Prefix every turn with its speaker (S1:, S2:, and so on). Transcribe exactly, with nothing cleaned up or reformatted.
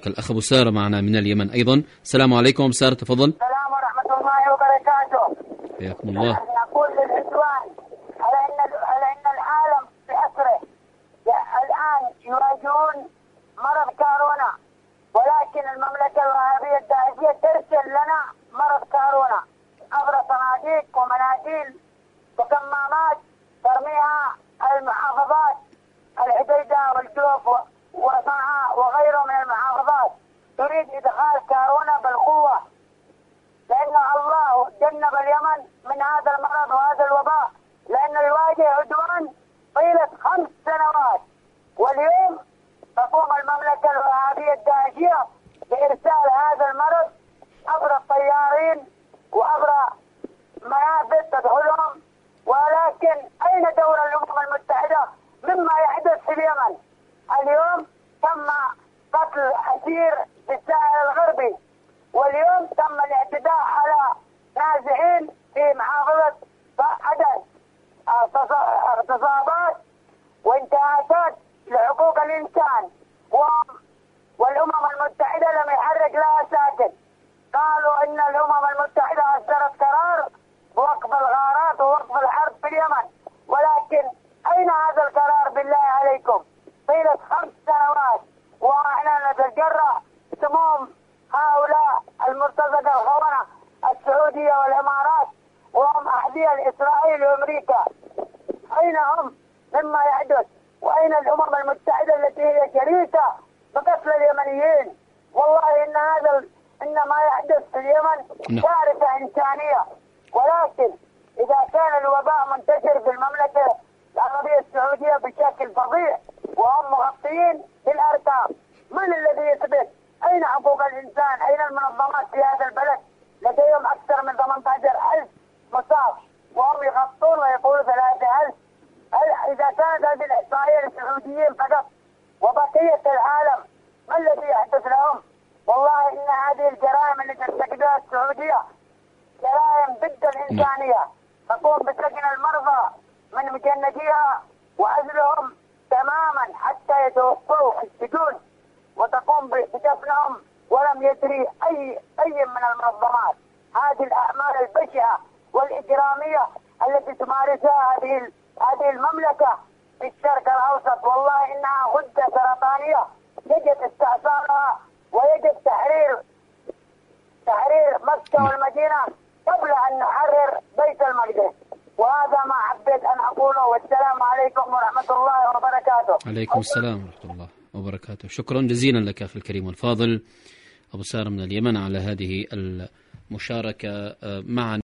S1: المشاركة. الأخ أبو سارة معنا من اليمن أيضا. السلام عليكم أبو سارة، تفضل.
S2: السلام ورحمة الله وبركاته.
S1: حياكم الله.
S2: نقول للإخوان على أن على أن العالم بأسره الآن يواجهون مرض كورونا، ولكن المملكة الوهابية الداعشية ترسل لنا مرض كورونا عبر صناديق ومناديل وكمامات ترميها المحافظات الحديدة والجوف وصنعاء وغيره من المحافظات، تريد إدخال كورونا بالقوة، لأن الله جنب اليمن من هذا المرض وهذا الوباء، لأنه يواجه عدوان طيلة خمس سنوات. واليوم تقوم المملكة الوهابية الداعشية بإرسال هذا المرض عبر الطيارين وعبر منافذ تدخلهم، ولكن أين دور الأمم المتحدة مما يحدث في اليمن؟ اليوم تم قتل أسير في الساحل الغربي، واليوم تم الاعتداء على نازحين في محافظة عدن، اغتصابات وانتهاكات لحقوق الإنسان، والأمم المتحدة لم يحرك لها ساكن. قالوا إن الأمم المتحدة أصدرت قرار بوقف الغارات ووقف الحرب في اليمن، ولكن أين هذا القرار بالله عليكم؟ طيلة خمس سنوات وإحنا نتجرأ سموم هؤلاء المرتزقة الخونة السعودية والإمارات، وهم أحذية لإسرائيل وأمريكا. أين هم مما يحدث؟ وأين الأمم المتحدة التي هي شريكة بقتل اليمنيين؟ والله إن هذا إن ما يحدث في اليمن كارثة إنسانية، ولكن إذا كان الوباء منتشر في المملكة العربية السعودية بشكل فظيع وهم مغطيين بالأرقام، من الذي يثبت؟ أين حقوق الإنسان؟ أين المنظمات في هذا البلد؟ لديهم أكثر من ثمانية عشر ألف مصاب وهم يغطون ويقولوا ثلاثة ألف. إذا كانت هذه الإحصائية للسعوديين فقط وبقية العالم ما الذي يحدث لهم؟ والله إن هذه الجرائم التي ترتكبها السعودية جرائم ضد الإنسانية، تقوم بسجن المرضى من مجنديها وعزلهم تماما حتى يتوفوا في السجون، وتقوم بدفنهم ولم يدري أي أي من المنظمات. هذه الأعمال البشعة والإجرامية التي تمارسها هذه هذه المملكة في الشرق الأوسط، والله إنها غدة سرطانية يجب استئصالها ويجب تحرير تحرير مكة والمدينة قبل أن نحرر بيت المقدس. وهذا ما حبيت أن أقوله، والسلام عليكم ورحمة الله وبركاته.
S1: عليكم السلام ورحمة الله وبركاته. شكرا جزيلا لك أخي الكريم والفاضل أبو سارة من اليمن على هذه المشاركة معنا.